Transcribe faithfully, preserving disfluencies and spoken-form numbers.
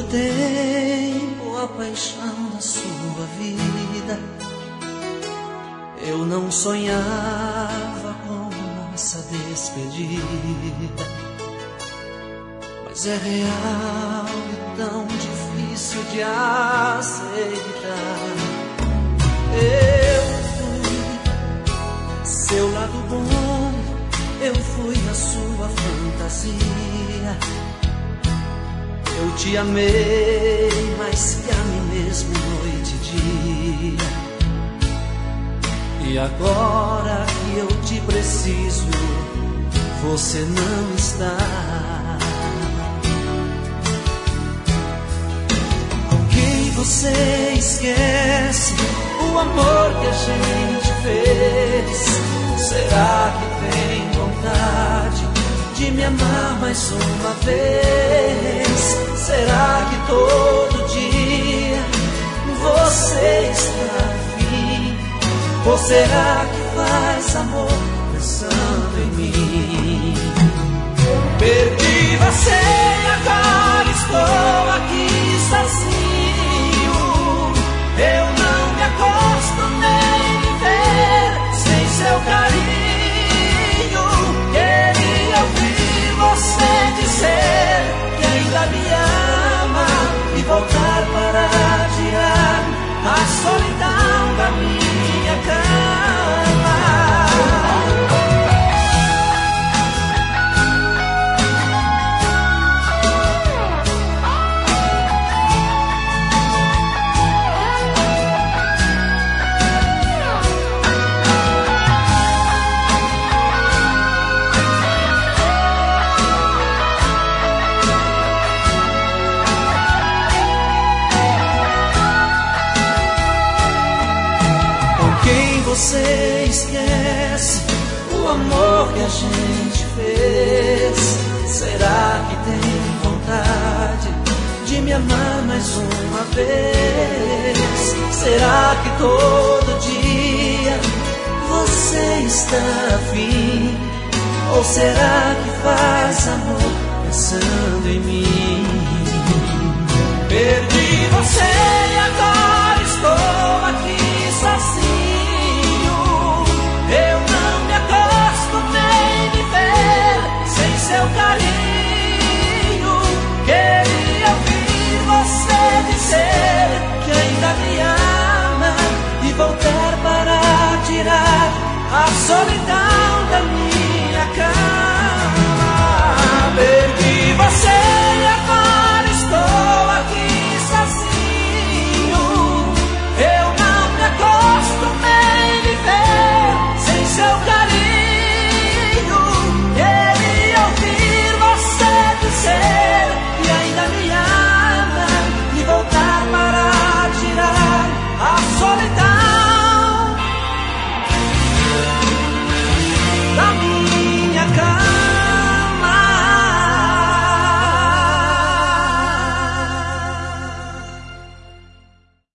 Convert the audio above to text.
tempo a paixão da sua vida. Eu não sonhava com essa despedida, mas é real e tão difícil de aceitar. Eu fui seu lado bom, eu fui a sua fantasia. Eu te amei mais que a mim mesmo noite e dia. E agora que eu te preciso, você não está. Com quem você esquece o amor que a gente fez? Será que tem vontade de me amar mais uma vez? Será que todo dia você está afim? Ou será que faz amor pensando em mim? Perdi você e agora estou aqui sozinho. Eu não me acostumei a viver sem seu carinho. Queria ouvir você dizer que ainda me ama e voltar para adiar a solidão da minha cama. Você esquece o amor que a gente fez? Será que tem vontade de me amar mais uma vez? Será que todo dia você está afim? Ou será que faz amor pensando em mim?